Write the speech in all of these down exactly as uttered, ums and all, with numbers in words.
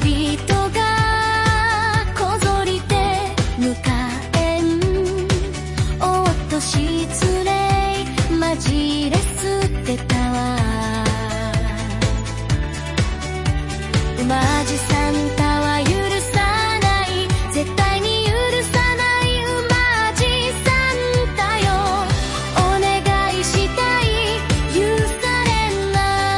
人がこぞりて迎えん。おっと失礼マジレスってたわ。馬路サンタは許さない絶対に許さない馬路サンタよ。お願いしたい許され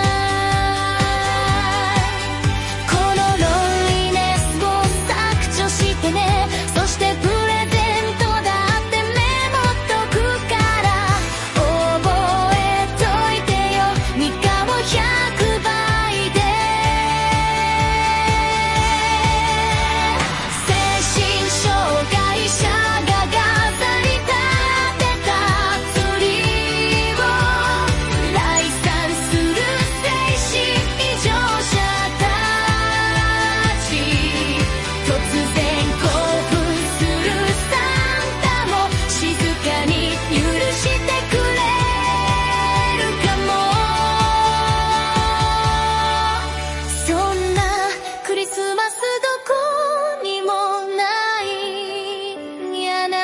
ないこのロンリネスを削除してね。そしてプレゼントだってメモっとくから覚えといてよ。みかをひゃくばいで精神障害者が飾り立てたツリーを礼賛する精神異常者たち。突然興奮するサンタも静かに許してくれるかも。そんなクリスマスどこにもないんやな。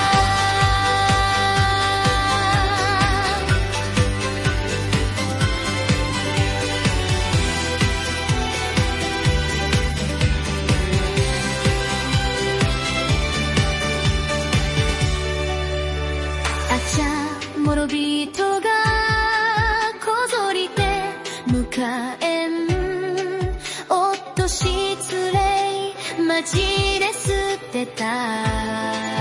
あちゃ諸人がこぞりて迎えん。おっと失礼マジレスってた